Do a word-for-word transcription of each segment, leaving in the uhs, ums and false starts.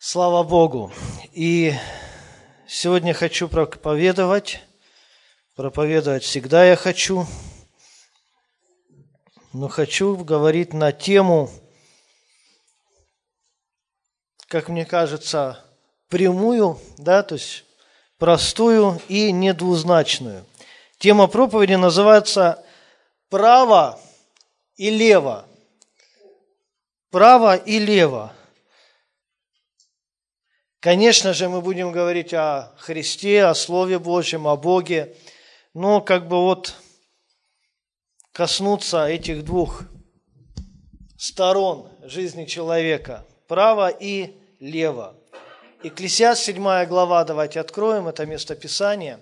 Слава Богу! И сегодня хочу проповедовать. Проповедовать всегда я хочу. Но хочу говорить на тему, как мне кажется, прямую, да, то есть простую и недвузначную. Тема проповеди называется «Право и лево». Право и лево. Конечно же, мы будем говорить о Христе, о Слове Божьем, о Боге, но как бы вот коснуться этих двух сторон жизни человека, право и лево. Екклесиаст, седьмая глава, давайте откроем это местописание.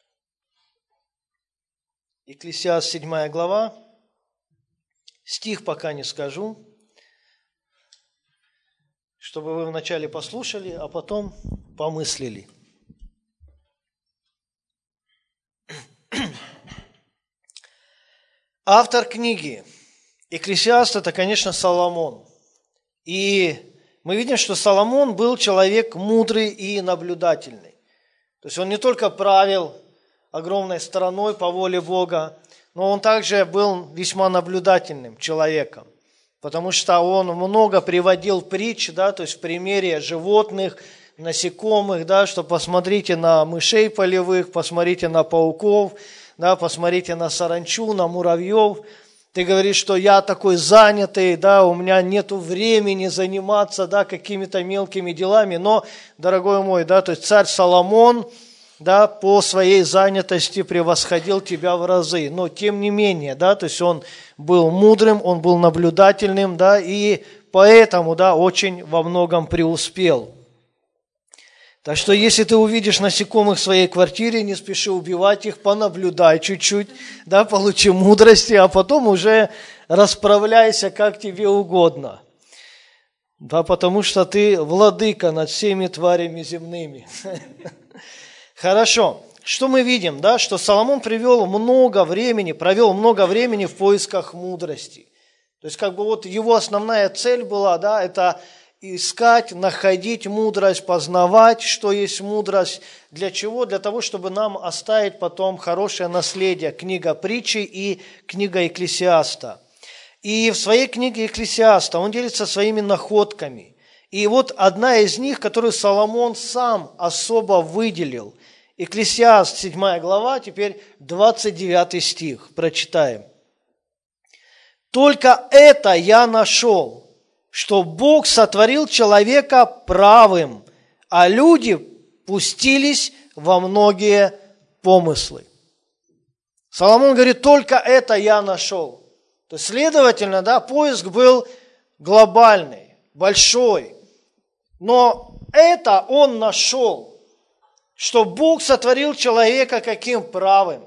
Екклесиаст, седьмая глава, стих пока не скажу, чтобы вы вначале послушали, а потом помыслили. Автор книги Екклесиаст – это, конечно, Соломон. И мы видим, что Соломон был человек мудрый и наблюдательный. То есть он не только правил огромной страной по воле Бога, но он также был весьма наблюдательным человеком. Потому что он много приводил притч, да, то есть в примере животных, насекомых, да, что посмотрите на мышей полевых, посмотрите на пауков, да, посмотрите на саранчу, на муравьев. Ты говоришь, что я такой занятый, да, у меня нету времени заниматься, да, какими-то мелкими делами. Но, дорогой мой, да, то есть царь Соломон, да, по своей занятости превосходил тебя в разы. Но тем не менее, да, то есть он был мудрым, он был наблюдательным, да, и поэтому, да, очень во многом преуспел. Так что, если ты увидишь насекомых в своей квартире, не спеши убивать их, понаблюдай чуть-чуть, да, получи мудрости, а потом уже расправляйся как тебе угодно. Да, потому что ты владыка над всеми тварями земными. Хорошо. Что мы видим, да, что Соломон привел много времени, провел много времени в поисках мудрости. То есть, как бы вот его основная цель была, да, это искать, находить мудрость, познавать, что есть мудрость. Для чего? Для того, чтобы нам оставить потом хорошее наследие. Книга Притчи и книга Екклесиаста. И в своей книге Екклесиаста он делится своими находками. И вот одна из них, которую Соломон сам особо выделил. Екклесиаст, седьмая глава, теперь двадцать девятый стих. Прочитаем. «Только это я нашел, что Бог сотворил человека правым, а люди пустились во многие помыслы». Соломон говорит, только это я нашел. То есть, следовательно, да, поиск был глобальный, большой. Но это он нашел, что Бог сотворил человека каким правым.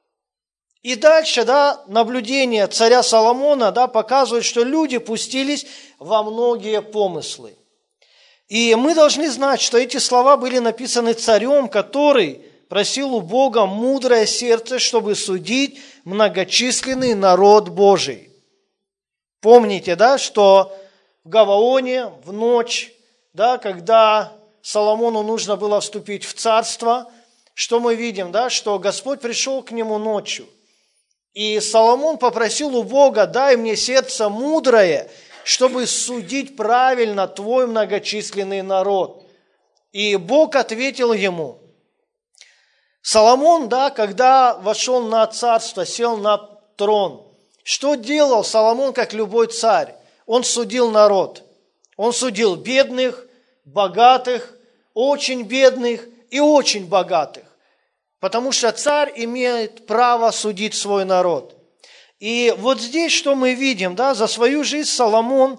И дальше, да, наблюдение царя Соломона, да, показывает, что люди пустились во многие помыслы. И мы должны знать, что эти слова были написаны царем, который просил у Бога мудрое сердце, чтобы судить многочисленный народ Божий. Помните, да, что в Гаваоне в ночь, да, когда Соломону нужно было вступить в царство, что мы видим, да, что Господь пришел к нему ночью. И Соломон попросил у Бога, дай мне сердце мудрое, чтобы судить правильно твой многочисленный народ. И Бог ответил ему. Соломон, да, когда вошел на царство, сел на трон, что делал Соломон, как любой царь? Он судил народ. Он судил бедных, богатых, очень бедных и очень богатых. Потому что царь имеет право судить свой народ. И вот здесь что мы видим, да, за свою жизнь Соломон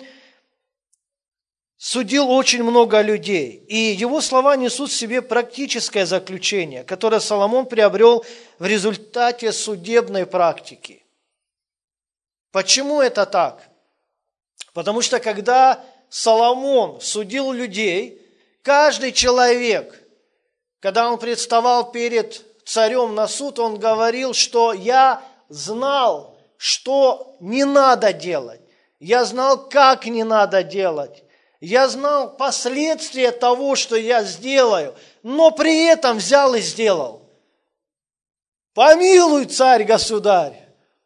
судил очень много людей. И его слова несут в себе практическое заключение, которое Соломон приобрел в результате судебной практики. Почему это так? Потому что когда Соломон судил людей, каждый человек, когда он представал перед царем на суд, он говорил, что я знал, что не надо делать. Я знал, как не надо делать. я знал последствия того, что я сделаю, но при этом взял и сделал. Помилуй, царь-государь.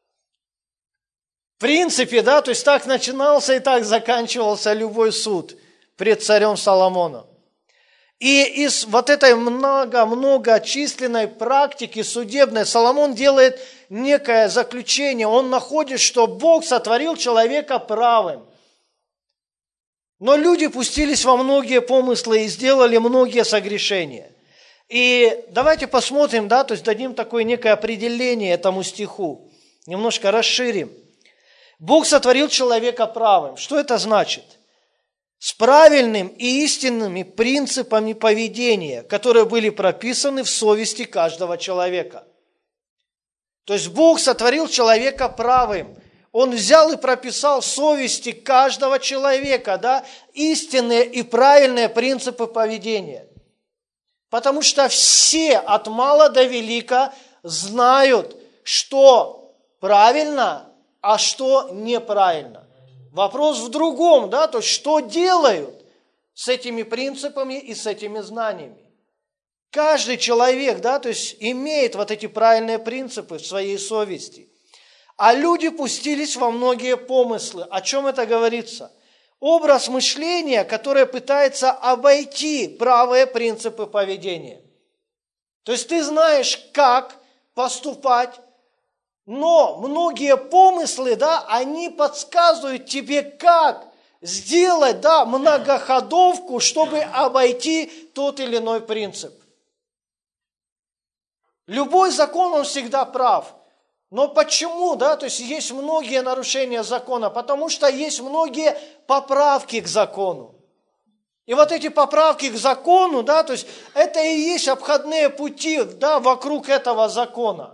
В принципе, да, то есть так начинался и так заканчивался любой суд пред царем Соломоном. И из вот этой много-многочисленной практики судебной Соломон делает некое заключение. Он находит, что Бог сотворил человека правым. Но люди пустились во многие помыслы и сделали многие согрешения. И давайте посмотрим, да, то есть дадим такое некое определение этому стиху. Немножко расширим. Бог сотворил человека правым. Что это значит? С правильным и истинными принципами поведения, которые были прописаны в совести каждого человека. То есть Бог сотворил человека правым. Он взял и прописал в совести каждого человека, да, истинные и правильные принципы поведения. Потому что все от мала до велика знают, что правильно, а что неправильно. Вопрос в другом, да, то есть что делают с этими принципами и с этими знаниями. Каждый человек, да, то есть имеет вот эти правильные принципы в своей совести. А люди пустились во многие помыслы. О чем это говорится? Образ мышления, которое пытается обойти правые принципы поведения. То есть ты знаешь, как поступать, но многие помыслы, да, они подсказывают тебе, как сделать, да, многоходовку, чтобы обойти тот или иной принцип. Любой закон, он всегда прав. Но почему, да, то есть есть многие нарушения закона? Потому что есть многие поправки к закону. И вот эти поправки к закону, да, то есть это и есть обходные пути, да, вокруг этого закона.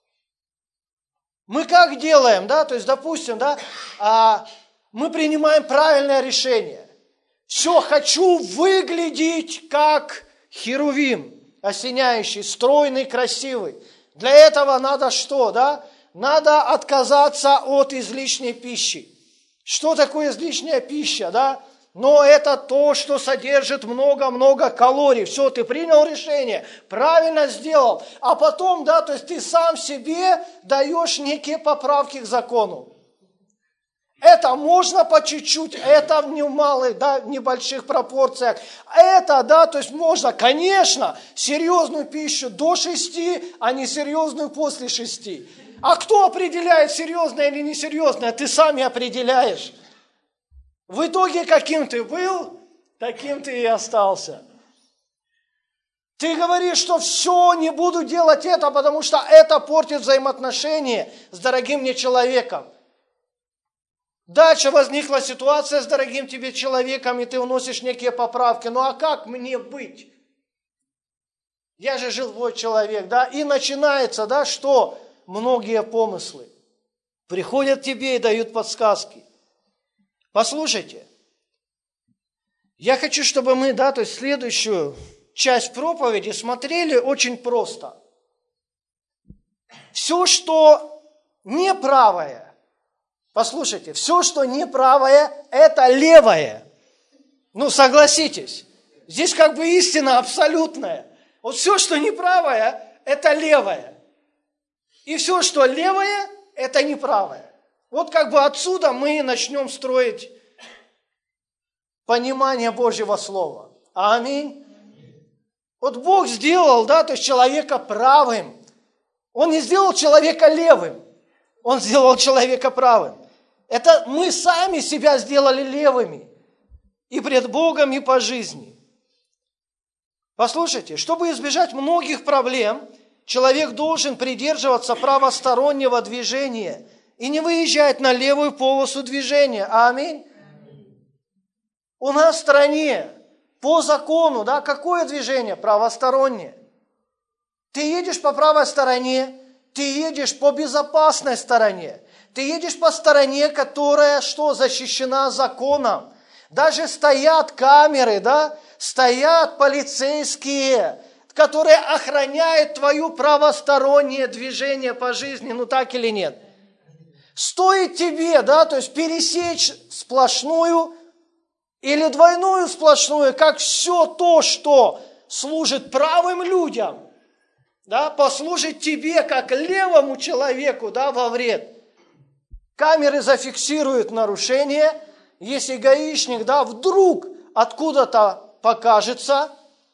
Мы как делаем, да, то есть, допустим, да, а, мы принимаем правильное решение. Все, хочу выглядеть как херувим, осеняющий, стройный, красивый. Для этого надо что, да? Надо отказаться от излишней пищи. Что такое излишняя пища, да? Но это то, что содержит много-много калорий. Все, ты принял решение, правильно сделал. А потом, да, то есть ты сам себе даешь некие поправки к закону. Это можно по чуть-чуть, это в немалых, да, небольших пропорциях. Это, да, то есть можно, конечно, серьезную пищу до шести, а не серьезную после шести. А кто определяет, серьезное или несерьезное? Ты сам и определяешь. В итоге, каким ты был, таким ты и остался. Ты говоришь, что все, не буду делать это, потому что это портит взаимоотношения с дорогим мне человеком. Дальше возникла ситуация с дорогим тебе человеком, и ты вносишь некие поправки. Ну а как мне быть? Я же живой человек, да? И начинается, да, что? Многие помыслы приходят к тебе и дают подсказки. Послушайте, я хочу, чтобы мы, да, то есть следующую часть проповеди смотрели очень просто. Все, что неправое, послушайте, все, что неправое, это левое. Ну, согласитесь, здесь как бы истина абсолютная. Вот все, что неправое, это левое. И все, что левое, это неправое. Вот как бы отсюда мы начнем строить понимание Божьего Слова. Аминь. Вот Бог сделал, да, то есть человека правым. Он не сделал человека левым. Он сделал человека правым. Это мы сами себя сделали левыми. И пред Богом, и по жизни. Послушайте, чтобы избежать многих проблем, человек должен придерживаться правостороннего движения и не выезжать на левую полосу движения. Аминь. У нас в стране по закону, да, какое движение? Правостороннее. Ты едешь по правой стороне, ты едешь по безопасной стороне. Ты едешь по стороне, которая что, защищена законом. Даже стоят камеры, да, стоят полицейские, которые охраняют твое правостороннее движение по жизни, ну так или нет? Стоит тебе, да, то есть пересечь сплошную Или двойную сплошную, как все то, что служит правым людям, да, послужит тебе, как левому человеку, да, во вред. Камеры зафиксируют нарушение, если гаишник, да, вдруг откуда-то покажется,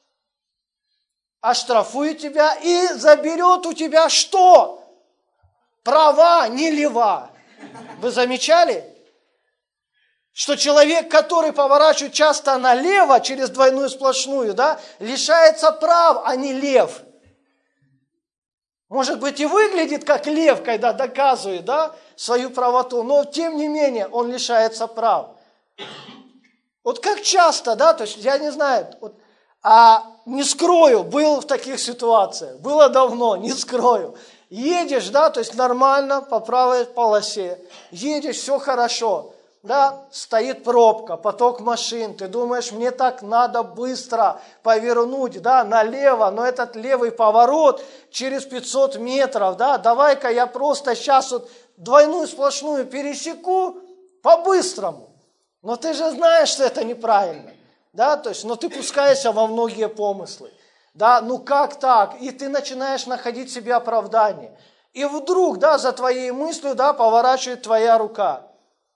оштрафует тебя и заберет у тебя что? Права, не лева. Вы замечали? Что человек, который поворачивает часто налево через двойную сплошную, да, лишается прав, а не лев. Может быть, и выглядит как лев, когда доказывает, да, свою правоту, но тем не менее он лишается прав. Вот как часто, да, то есть я не знаю, вот, а не скрою, был в таких ситуациях, было давно, не скрою. Едешь, да, то есть нормально, по правой полосе, едешь, все хорошо. Да, стоит пробка, поток машин, ты думаешь, мне так надо быстро повернуть, да, налево, но этот левый поворот через пятьсот метров, да, давай-ка я просто сейчас вот двойную сплошную пересеку по-быстрому. Но ты же знаешь, что это неправильно, да, то есть, но ты пускаешься во многие помыслы, да, ну как так, и ты начинаешь находить себе оправдание, и вдруг, да, за твоей мыслью, да, поворачивает твоя рука.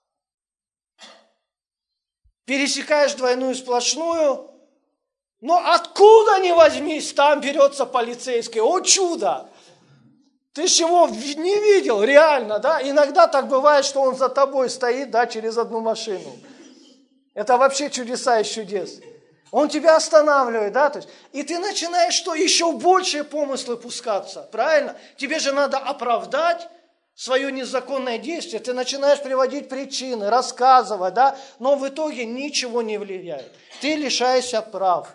Пересекаешь двойную сплошную, но откуда ни возьмись, там берется полицейский. О чудо! Ты ж его не видел, реально, да? Иногда так бывает, что он за тобой стоит, да, через одну машину. Это вообще чудеса из чудес. Он тебя останавливает, да? То есть, и ты начинаешь что? Еще большие помыслы пускаться, правильно? Тебе же надо оправдать свое незаконное действие, ты начинаешь приводить причины, рассказывать, да, но в итоге ничего не влияет. Ты лишаешься прав.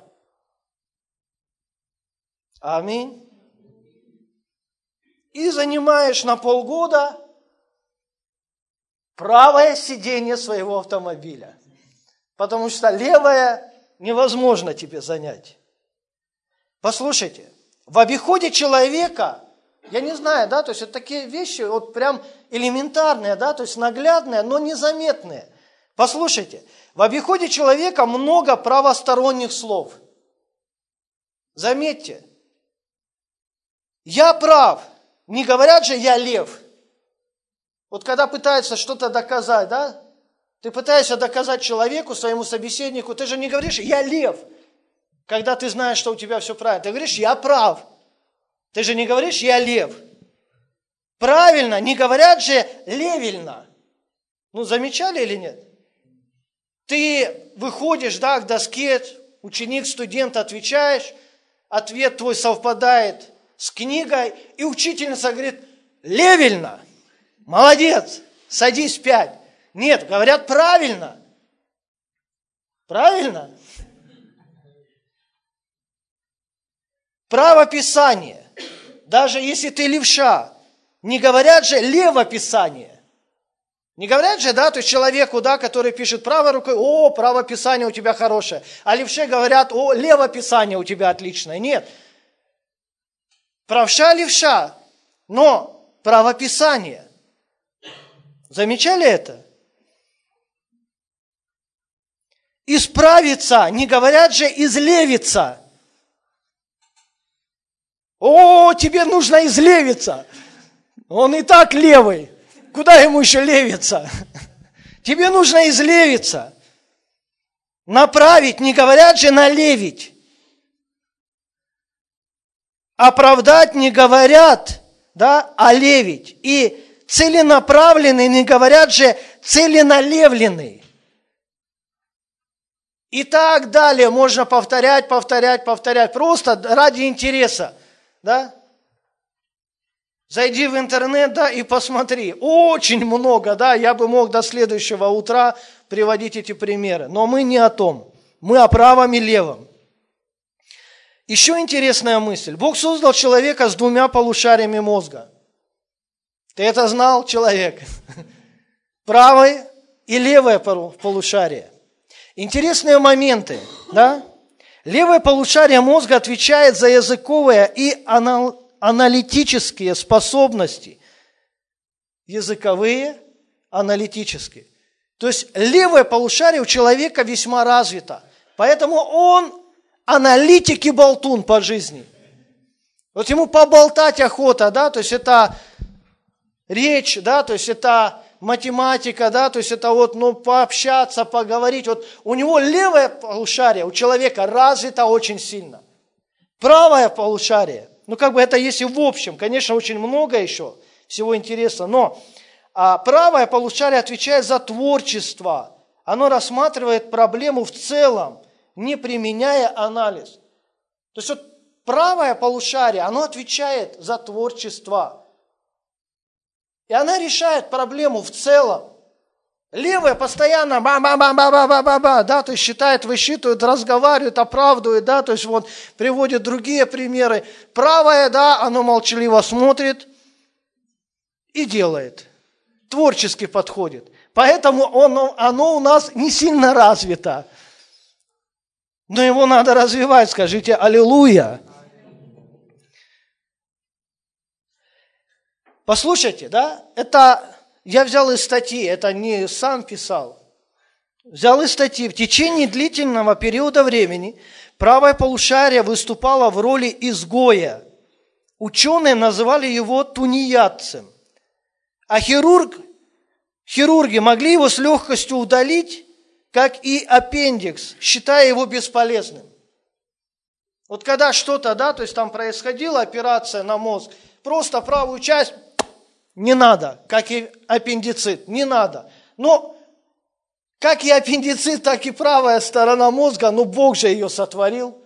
Аминь. И занимаешь на полгода правое сиденье своего автомобиля, потому что левое невозможно тебе занять. Послушайте, в обиходе человека, я не знаю, да, то есть это такие вещи, вот прям элементарные, да, то есть наглядные, но незаметные. Послушайте, в обиходе человека много правосторонних слов. Заметьте, я прав, не говорят же я лев. Вот когда пытаются что-то доказать, да, ты пытаешься доказать человеку, своему собеседнику, ты же не говоришь я лев, когда ты знаешь, что у тебя все правильно, ты говоришь я прав. Ты же не говоришь «я лев». Правильно, не говорят же «левельно». Ну, замечали или нет? Ты выходишь, да, к доске, ученик, студент, отвечаешь, ответ твой совпадает с книгой, и учительница говорит «левельно». Молодец, садись пять. Нет, говорят правильно. Правильно? Правописание. Даже если ты левша, не говорят же левописание. Не говорят же, да, то есть человеку, да, который пишет правой рукой, о, правописание у тебя хорошее. А левше говорят, о, левописание у тебя отличное. Нет. Правша, левша, но правописание. Замечали это? Исправиться, не говорят же излевиться. О, тебе нужно излевиться. Он и так левый. Куда ему еще левиться? Тебе нужно излевиться. Направить, не говорят же налевить. Оправдать не говорят, да, а левить. И целенаправленный не говорят же целеналевленный. И так далее можно повторять, повторять, повторять. Просто ради интереса. Да? Зайди в интернет, да, и посмотри. Очень много, да, я бы мог до следующего утра приводить эти примеры. Но мы не о том. Мы о правом и левом. Еще интересная мысль. Бог создал человека с двумя полушариями мозга. Ты это знал, человек? Правое и левое полушарие. Интересные моменты, да? Левое полушарие мозга отвечает за языковые и аналитические способности. Языковые, аналитические. То есть левое полушарие у человека весьма развито. Поэтому он аналитик и болтун по жизни. Вот ему поболтать охота, да, то есть это речь, да, то есть это математика, да, то есть это вот, ну, пообщаться, поговорить. Вот у него левое полушарие у человека развито очень сильно. Правое полушарие, ну, как бы это есть и в общем, конечно, очень много еще всего интересного, но а правое полушарие отвечает за творчество. Оно рассматривает проблему в целом, не применяя анализ. То есть вот правое полушарие, оно отвечает за творчество. И она решает проблему в целом. Левое постоянно ба-ба-ба-ба-ба-ба-ба, да, то есть считает, высчитывает, разговаривает, оправдывает, да, то есть вот приводит другие примеры. Правое, да, оно молчаливо смотрит и делает. Творчески подходит. Поэтому оно, оно у нас не сильно развито. Но его надо развивать, скажите аллилуйя. Послушайте, да, это я взял из статьи, это не сам писал. Взял из статьи. В течение длительного периода времени правое полушарие выступало в роли изгоя. Ученые называли его тунеядцем. А хирург, хирурги могли его с легкостью удалить, как и аппендикс, считая его бесполезным. Вот когда что-то, да, то есть там происходила операция на мозг, просто правую часть не надо, как и аппендицит, не надо. Но как и аппендицит, так и правая сторона мозга, ну Бог же ее сотворил.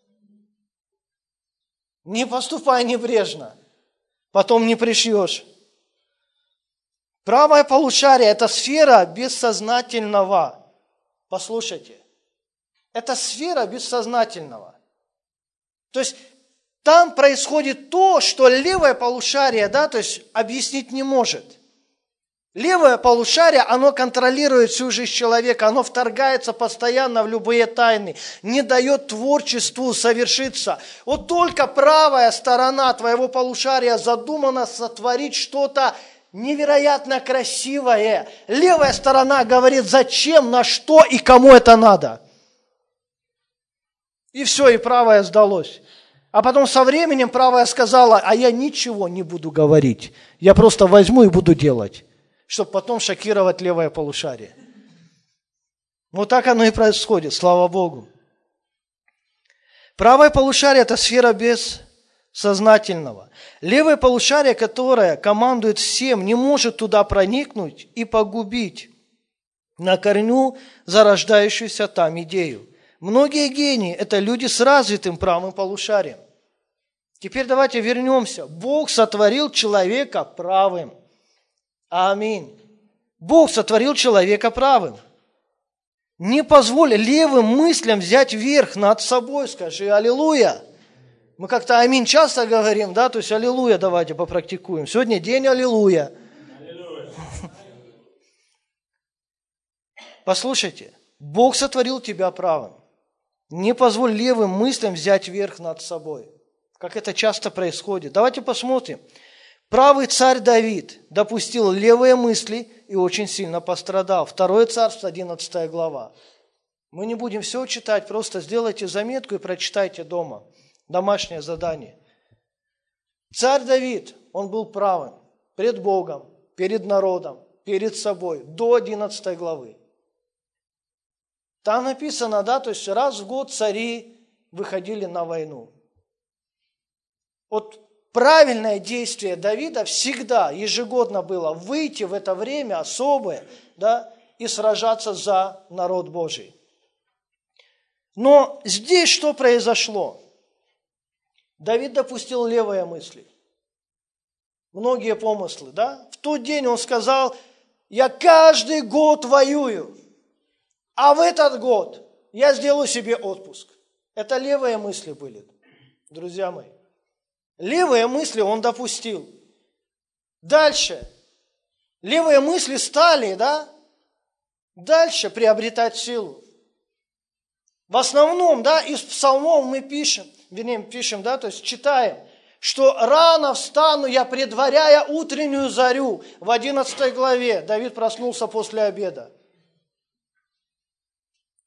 Не поступай небрежно, потом не пришьешь. Правое полушарие – это сфера бессознательного. Послушайте, это сфера бессознательного. То есть там происходит то, что левое полушарие, да, то есть объяснить не может. Левое полушарие, оно контролирует всю жизнь человека, оно вторгается постоянно в любые тайны, не дает творчеству совершиться. Вот только правая сторона твоего полушария задумана сотворить что-то невероятно красивое. Левая сторона говорит, зачем, на что и кому это надо. И все, и правая сдалось. А потом со временем правая сказала, а я ничего не буду говорить. Я просто возьму и буду делать, чтобы потом шокировать левое полушарие. Вот так оно и происходит, слава Богу. Правое полушарие – это сфера бессознательного. Левое полушарие, которое командует всем, не может туда проникнуть и погубить на корню зарождающуюся там идею. Многие гении – это люди с развитым правым полушарием. Теперь давайте вернемся. Бог сотворил человека правым. Аминь. Бог сотворил человека правым. Не позволь левым мыслям взять верх над собой. Скажи аллилуйя. Мы как-то аминь часто говорим, да, то есть аллилуйя давайте попрактикуем. Сегодня день аллилуйя. Аллилуйя. Послушайте, Бог сотворил тебя правым. Не позволь левым мыслям взять верх над собой, как это часто происходит. Давайте посмотрим. Правый царь Давид допустил левые мысли и очень сильно пострадал. Второе царство, одиннадцатая глава. Мы не будем все читать, просто сделайте заметку и прочитайте дома. Домашнее задание. Царь Давид, он был правым пред Богом, перед народом, перед собой, до одиннадцатой главы. Там написано, да, то есть раз в год цари выходили на войну. Вот правильное действие Давида всегда, ежегодно было выйти в это время особое, да, и сражаться за народ Божий. Но здесь что произошло? Давид допустил левые мысли. Многие помыслы, да? В тот день он сказал, я каждый год воюю. А в этот год я сделаю себе отпуск. Это левые мысли были, друзья мои. Левые мысли он допустил. Дальше. Левые мысли стали, да, дальше приобретать силу. В основном, да, из псалмов мы пишем, вернее, пишем, да, то есть читаем, что рано встану я, предваряя утреннюю зарю. В одиннадцатой главе Давид проснулся после обеда.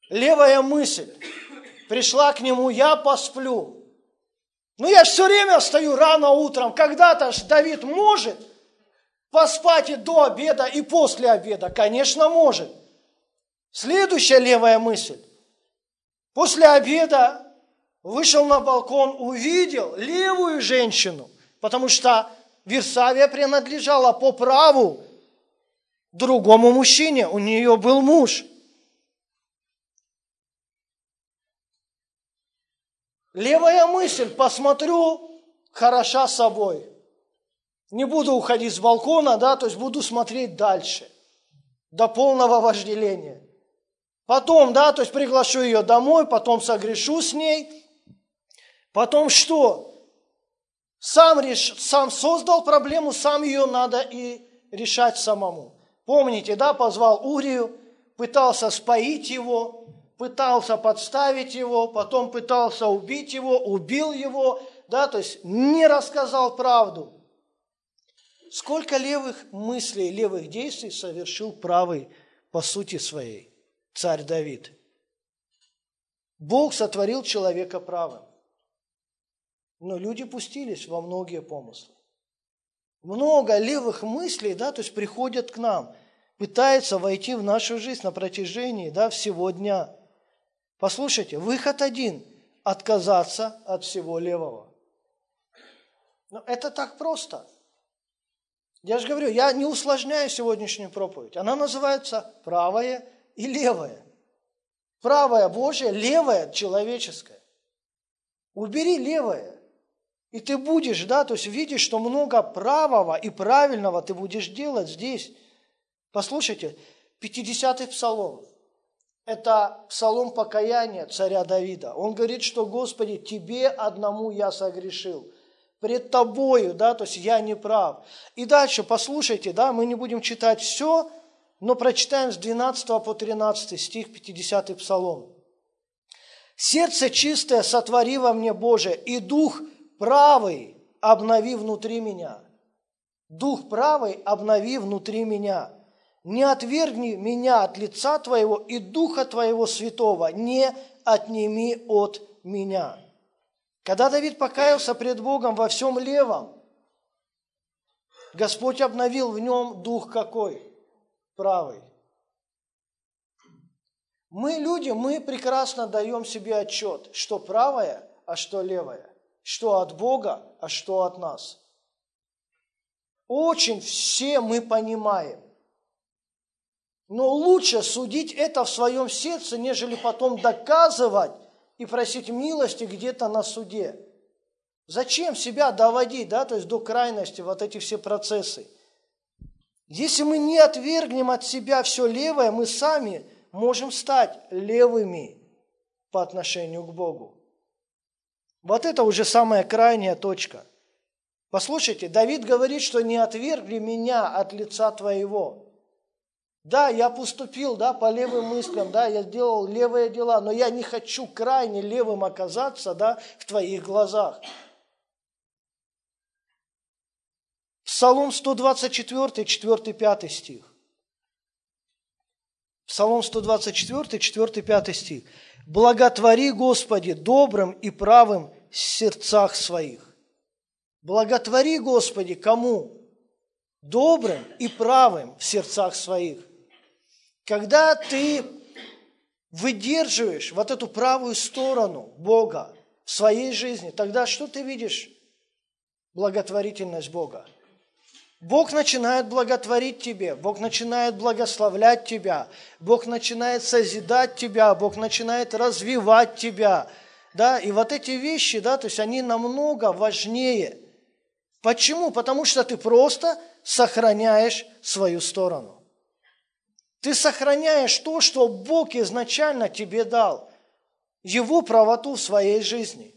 Левая мысль пришла к нему: я посплю. Ну я же все время встаю рано утром. Когда-то ж Давид может поспать и до обеда, и после обеда. Конечно, может. Следующая левая мысль. После обеда вышел на балкон, увидел левую женщину, потому что Вирсавия принадлежала по праву другому мужчине. У нее был муж. Левая мысль: посмотрю, хороша собой. Не буду уходить с балкона, да, то есть буду смотреть дальше, до полного вожделения. Потом, да, то есть приглашу ее домой, потом согрешу с ней. Потом что? Сам, реш... сам создал проблему, сам ее надо и решать самому. Помните, да, позвал Урию, пытался споить его, пытался подставить его, потом пытался убить его, убил его, да, то есть не рассказал правду. Сколько левых мыслей, левых действий совершил правый по сути своей царь Давид. Бог сотворил человека правым, но люди пустились во многие помыслы. Много левых мыслей, да, то есть приходят к нам, пытаются войти в нашу жизнь на протяжении, да, всего дня. Послушайте, выход один – отказаться от всего левого. Но это так просто. Я же говорю, я не усложняю сегодняшнюю проповедь. Она называется правое и левое. Правое Божье, левое человеческое. Убери левое, и ты будешь, да, то есть видишь, что много правого и правильного ты будешь делать здесь. Послушайте, пятидесятый псалом. Это псалом покаяния царя Давида. Он говорит, что: Господи, Тебе одному я согрешил. Пред Тобою, да, то есть я не прав. И дальше, послушайте, да, мы не будем читать все, но прочитаем с двенадцатого по тринадцатый стих, пятидесятый псалом. «Сердце чистое сотвори во мне, Боже, и дух правый обнови внутри меня». Дух правый обнови внутри меня. Не отвергни меня от лица Твоего, и Духа Твоего Святого не отними от меня. Когда Давид покаялся пред Богом во всем левом, Господь обновил в нем дух какой? Правый. Мы, люди, мы прекрасно даем себе отчет, что правое, а что левое, что от Бога, а что от нас. Очень все мы понимаем. Но лучше судить это в своем сердце, нежели потом доказывать и просить милости где-то на суде. Зачем себя доводить, да, то есть до крайности, вот эти все процессы? Если мы не отвергнем от себя все левое, мы сами можем стать левыми по отношению к Богу. Вот это уже самая крайняя точка. Послушайте, Давид говорит, что не отвергли меня от лица Твоего. Да, я поступил, да, по левым мыслям, да, я сделал левые дела, но я не хочу крайне левым оказаться, да, в Твоих глазах. Псалом сто двадцать четыре, четыре пять стих. Псалом сто двадцать четыре, четыре пять стих. «Благотвори, Господи, добрым и правым в сердцах своих». Благотвори, Господи, кому? Добрым и правым в сердцах своих. Когда ты выдерживаешь вот эту правую сторону Бога в своей жизни, тогда что ты видишь? Благотворительность Бога. Бог начинает благотворить тебе, Бог начинает благословлять тебя, Бог начинает созидать тебя, Бог начинает развивать тебя. Да? И вот эти вещи, да, то есть они намного важнее. Почему? Потому что ты просто сохраняешь свою сторону. Ты сохраняешь то, что Бог изначально тебе дал, Его правоту в своей жизни.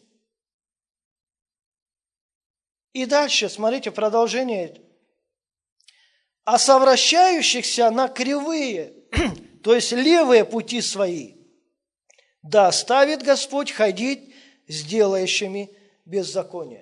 И дальше, смотрите, продолжение. «А совращающихся на кривые, то есть левые пути свои, да оставит Господь ходить с делающими беззаконие».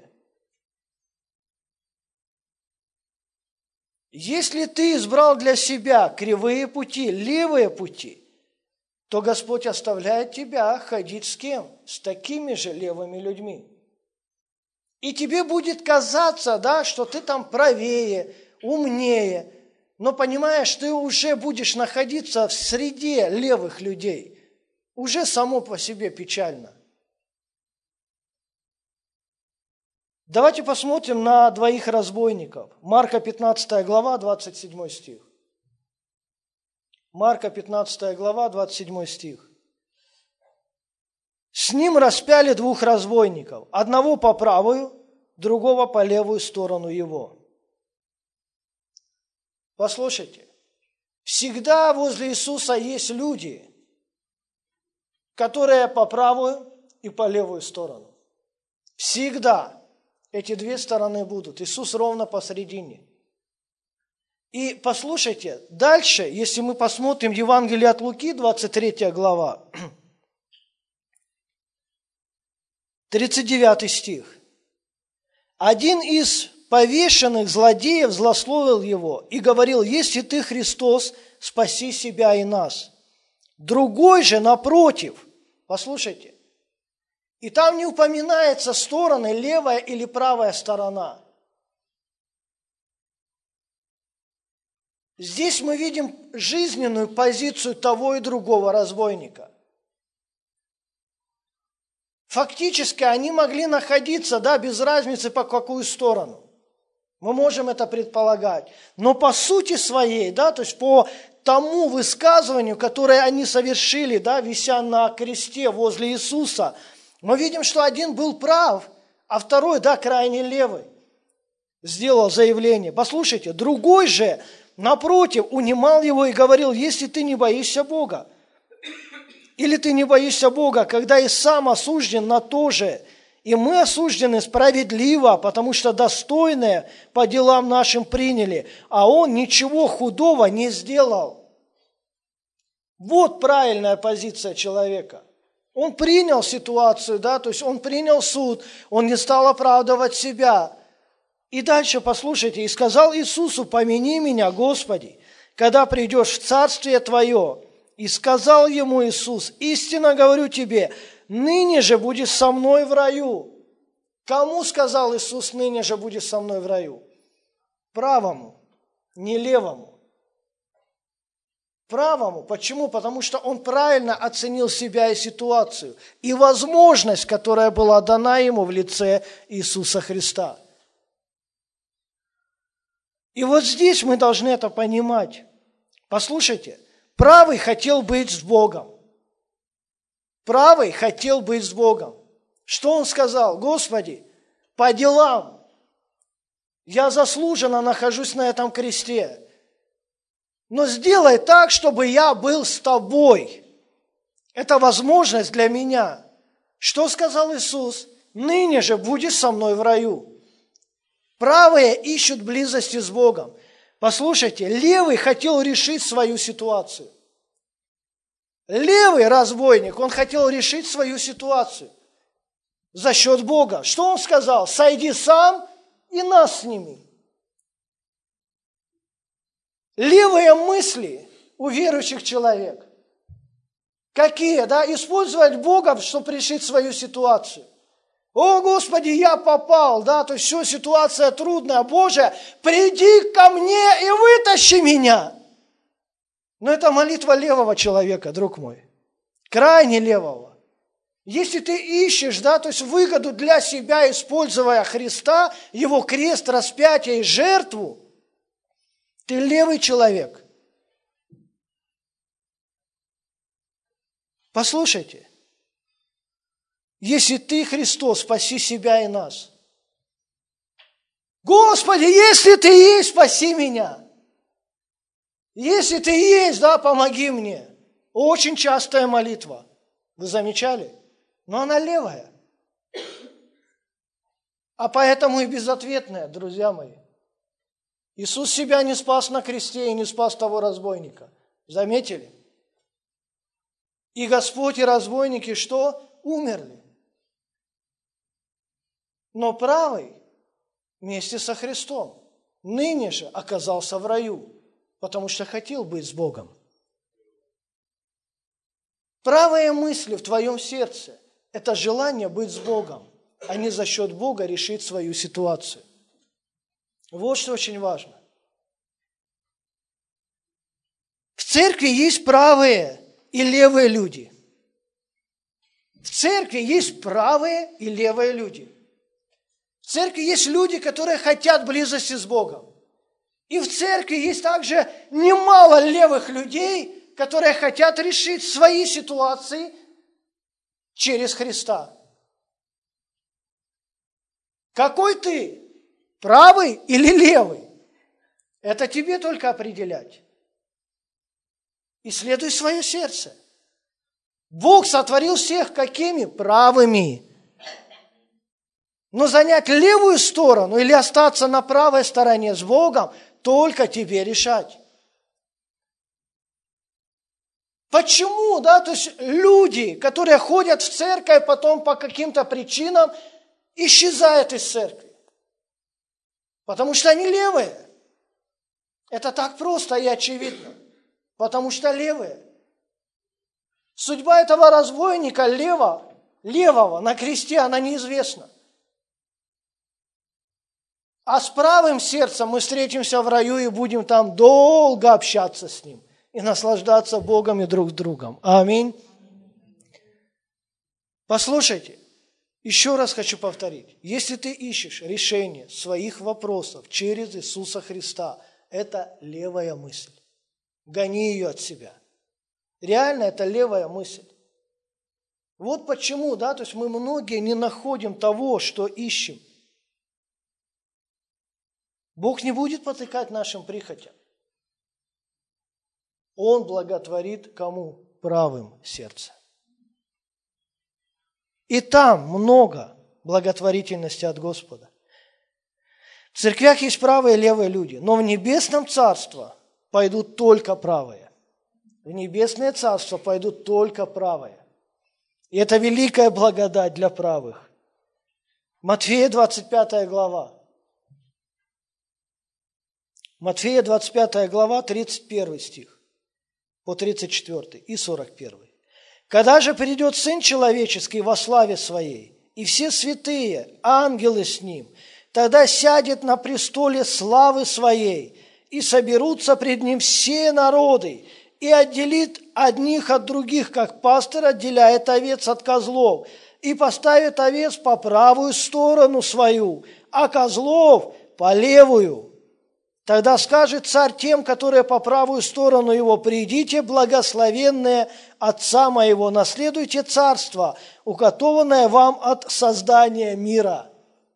Если ты избрал для себя кривые пути, левые пути, то Господь оставляет тебя ходить с кем? С такими же левыми людьми. И тебе будет казаться, да, что ты там правее, умнее, но понимаешь, ты уже будешь находиться в среде левых людей. Уже само по себе печально. Давайте посмотрим на двоих разбойников. Марка пятнадцатая глава, двадцать седьмой стих. Марка пятнадцатая глава, двадцать седьмой стих. С ним распяли двух разбойников, одного по правую, другого по левую сторону его. Послушайте, всегда возле Иисуса есть люди, которые по правую и по левую сторону. Всегда эти две стороны будут. Иисус ровно посередине. И послушайте, дальше, если мы посмотрим Евангелие от Луки, двадцать третья глава, тридцать девятый стих. Один из повешенных злодеев злословил его и говорил: «Если ты Христос, спаси себя и нас». Другой же, напротив, послушайте, и там не упоминается стороны, левая или правая сторона. Здесь мы видим жизненную позицию того и другого разбойника. Фактически они могли находиться, да, без разницы по какую сторону. Мы можем это предполагать. Но по сути своей, да, то есть по тому высказыванию, которое они совершили, да, вися на кресте возле Иисуса, мы видим, что один был прав, а второй, да, крайне левый, сделал заявление. Послушайте, другой же, напротив, унимал его и говорил: «Если ты не боишься Бога, или ты не боишься Бога, когда и сам осужден на то же, и мы осуждены справедливо, потому что достойное по делам нашим приняли, а он ничего худого не сделал». Вот правильная позиция человека. Он принял ситуацию, да, то есть он принял суд, он не стал оправдывать себя. И дальше послушайте, «И сказал Иисусу: помяни меня, Господи, когда придешь в Царствие Твое. И сказал ему Иисус: истинно говорю тебе, ныне же будешь со мной в раю». Кому сказал Иисус: ныне же будешь со мной в раю? Правому, не левому. Правому. Почему? Потому что он правильно оценил себя и ситуацию, и возможность, которая была дана ему в лице Иисуса Христа. И вот здесь мы должны это понимать. Послушайте, правый хотел быть с Богом. Правый хотел быть с Богом. Что он сказал? «Господи, по делам я заслуженно нахожусь на этом кресте, но сделай так, чтобы я был с Тобой». Это возможность для меня. Что сказал Иисус? «Ныне же будешь со мной в раю». Правые ищут близости с Богом. Послушайте, левый хотел решить свою ситуацию. Левый разбойник, он хотел решить свою ситуацию за счет Бога. Что он сказал? «Сойди сам и нас сними». Левые мысли у верующих человек. Какие? Да? Использовать Бога, чтобы решить свою ситуацию. «О, Господи, я попал, да, то есть все, ситуация трудная, Боже, приди ко мне и вытащи меня». Но это молитва левого человека, друг мой, крайне левого. Если ты ищешь, да, то есть выгоду для себя, используя Христа, Его крест, распятие и жертву, ты левый человек. Послушайте. Если ты Христос, спаси себя и нас. Господи, если ты есть, спаси меня. Если ты есть, да, помоги мне. Очень частая молитва. Вы замечали? Но она левая. А поэтому и безответная, друзья мои. Иисус себя не спас на кресте и не спас того разбойника. Заметили? И Господь, и разбойники что? Умерли. Но правый вместе со Христом ныне же оказался в раю, потому что хотел быть с Богом. Правые мысли в твоем сердце – это желание быть с Богом, а не за счет Бога решить свою ситуацию. Вот что очень важно. В церкви есть правые и левые люди. В церкви есть правые и левые люди. В церкви есть люди, которые хотят близости с Богом. И в церкви есть также немало левых людей, которые хотят решить свои ситуации через Христа. Какой ты? Правый или левый? Это тебе только определять. Исследуй свое сердце. Бог сотворил всех какими? Правыми. Но занять левую сторону или остаться на правой стороне с Богом, только тебе решать. Почему, да, то есть люди, которые ходят в церковь, потом по каким-то причинам исчезают из церкви? Потому что они левые. Это так просто и очевидно. Потому что левые. Судьба этого разбойника левого, левого на кресте, она неизвестна. А с правым сердцем мы встретимся в раю и будем там долго общаться с Ним и наслаждаться Богом и друг с другом. Аминь. Послушайте, еще раз хочу повторить. Если ты ищешь решение своих вопросов через Иисуса Христа, это левая мысль. Гони ее от себя. Реально это левая мысль. Вот почему, да, то есть мы многие не находим того, что ищем. Бог не будет потыкать нашим прихотям. Он благотворит кому? Правым сердцем. И там много благотворительности от Господа. В церквях есть правые и левые люди, но в небесном царстве пойдут только правые. В небесное царство пойдут только правые. И это великая благодать для правых. Матфея двадцать пятая глава. Матфея двадцать пятая глава, тридцать первый стих по тридцать четвёртый и сорок первый. «Когда же придет Сын Человеческий во славе Своей, и все святые, ангелы с Ним, тогда сядет на престоле славы Своей, и соберутся пред Ним все народы, и отделит одних от других, как пастырь отделяет овец от козлов, и поставит овец по правую сторону свою, а козлов по левую. Тогда скажет царь тем, которые по правую сторону его: придите, благословенные Отца моего, наследуйте царство, уготованное вам от создания мира».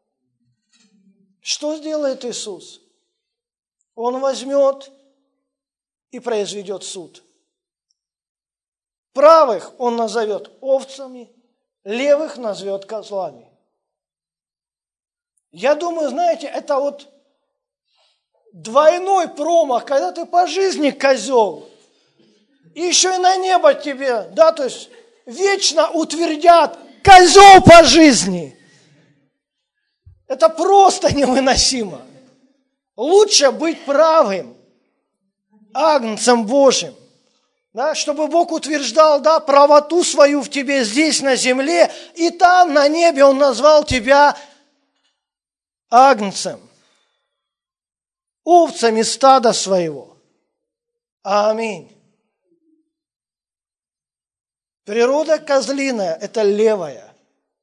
Что сделает Иисус? Он возьмет и произведет суд. Правых Он назовет овцами, левых назовет козлами. Я думаю, знаете, это вот двойной промах, когда ты по жизни козел, и еще и на небо тебе, да, то есть вечно утвердят козел по жизни. Это просто невыносимо. Лучше быть правым, агнцем Божьим, да, чтобы Бог утверждал, да, правоту свою в тебе здесь на земле, и там на небе Он назвал тебя агнцем, овцами стада своего. Аминь. Природа козлиная – это левая.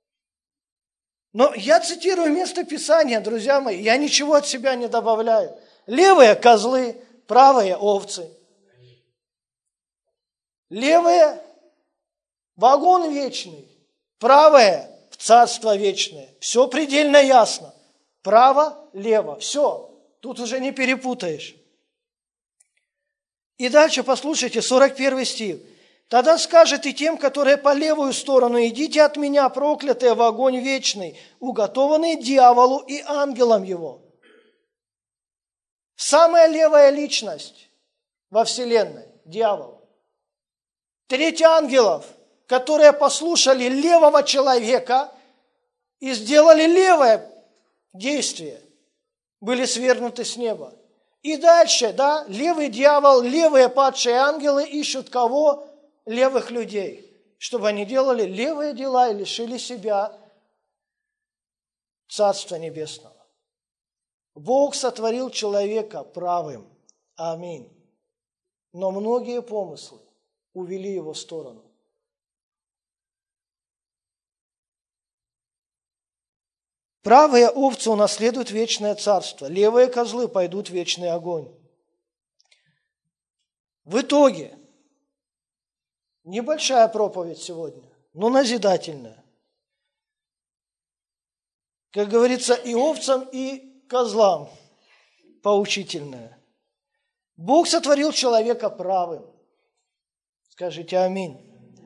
Но я цитирую место Писания, друзья мои, я ничего от себя не добавляю. Левые козлы, правые овцы. Левые – в огонь вечный, правые – в царство вечное. Все предельно ясно. Право, лево, все. Тут уже не перепутаешь. И дальше послушайте, сорок первый стих. «Тогда скажет и тем, которые по левую сторону: идите от меня, проклятые, в огонь вечный, уготованный дьяволу и ангелам его». Самая левая личность во вселенной – дьявол. Треть ангелов, которые послушали левого человека и сделали левое действие, были свергнуты с неба. И дальше, да, левый дьявол, левые падшие ангелы ищут кого? Левых людей. чтобы они делали левые дела и лишили себя Царства Небесного. Бог сотворил человека правым. Аминь. Но многие помыслы увели его в сторону. Правые овцы унаследуют вечное царство, левые козлы пойдут в вечный огонь. В итоге, небольшая проповедь сегодня, но назидательная. Как говорится, и овцам, и козлам поучительная. Бог сотворил человека правым. Скажите аминь.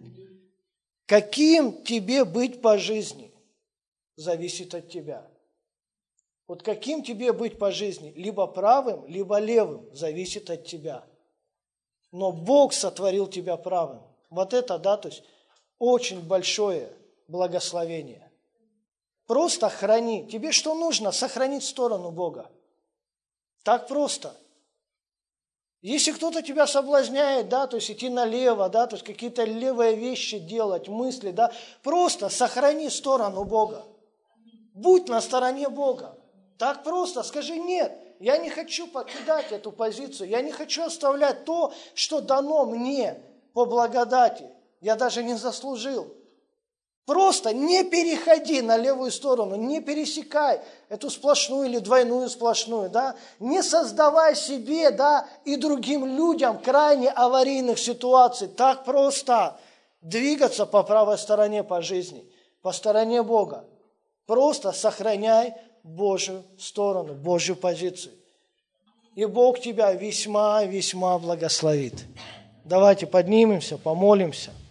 Каким тебе быть по жизни? Зависит от тебя. Вот каким тебе быть по жизни? Либо правым, либо левым. Зависит от тебя. Но Бог сотворил тебя правым. Вот это, да, то есть очень большое благословение. Просто храни. Тебе что нужно? Сохранить сторону Бога. Так просто. Если кто-то тебя соблазняет, да, то есть идти налево, да, то есть какие-то левые вещи делать, мысли, да, просто сохрани сторону Бога. Будь на стороне Бога. Так просто. Скажи, нет, я не хочу покидать эту позицию. Я не хочу оставлять то, что дано мне по благодати. Я даже не заслужил. Просто не переходи на левую сторону, не пересекай эту сплошную или двойную сплошную, да. Не создавай себе, да, и другим людям крайне аварийных ситуаций. Так просто двигаться по правой стороне по жизни, по стороне Бога. Просто сохраняй Божью сторону, Божью позицию. И Бог тебя весьма-весьма благословит. Давайте поднимемся, помолимся.